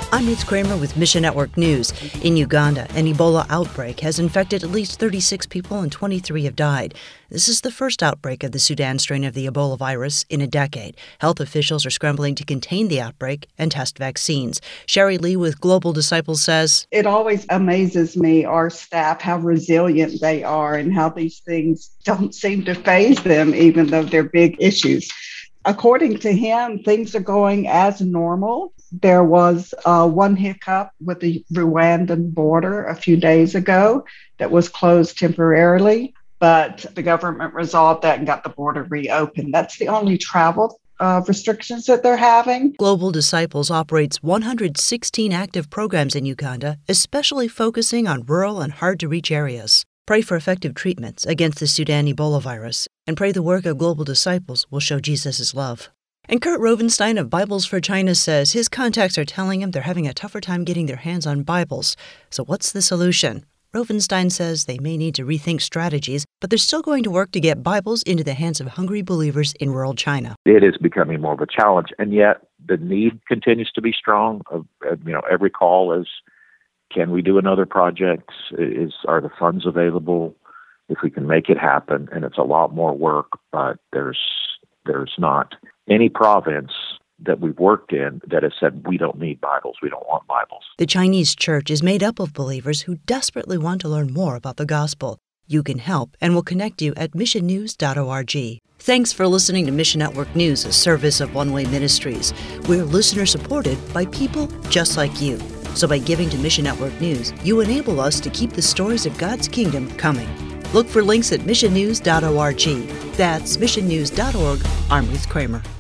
I'm Ruth Kramer with Mission Network News. In Uganda, an Ebola outbreak has infected at least 36 people and 23 have died. This is the first outbreak of the Sudan strain of the Ebola virus in a decade. Health officials are scrambling to contain the outbreak and test vaccines. Sherry Lee with Global Disciples says, "It always amazes me, our staff, how resilient they are and how these things don't seem to faze them, even though they're big issues." According to him, things are going as normal. There was one hiccup with the Rwandan border a few days ago that was closed temporarily, but the government resolved that and got the border reopened. That's the only travel restrictions that they're having. Global Disciples operates 116 active programs in Uganda, especially focusing on rural and hard-to-reach areas. Pray for effective treatments against the Sudan Ebola virus, and pray the work of Global Disciples will show Jesus' love. And Kurt Rovenstein of Bibles for China says his contacts are telling him they're having a tougher time getting their hands on Bibles. So what's the solution? Rovenstein says they may need to rethink strategies, but they're still going to work to get Bibles into the hands of hungry believers in rural China. It is becoming more of a challenge, and yet the need continues to be strong. Every call is, can we do another project? Are the funds available? If we can make it happen, and it's a lot more work, but there's not any province that we've worked in that has said, we don't need Bibles, we don't want Bibles. The Chinese church is made up of believers who desperately want to learn more about the gospel. You can help, and we'll connect you at missionnews.org. Thanks for listening to Mission Network News, a service of One Way Ministries. We're listener-supported by people just like you. So by giving to Mission Network News, you enable us to keep the stories of God's kingdom coming. Look for links at missionnews.org. That's missionnews.org. I'm Ruth Kramer.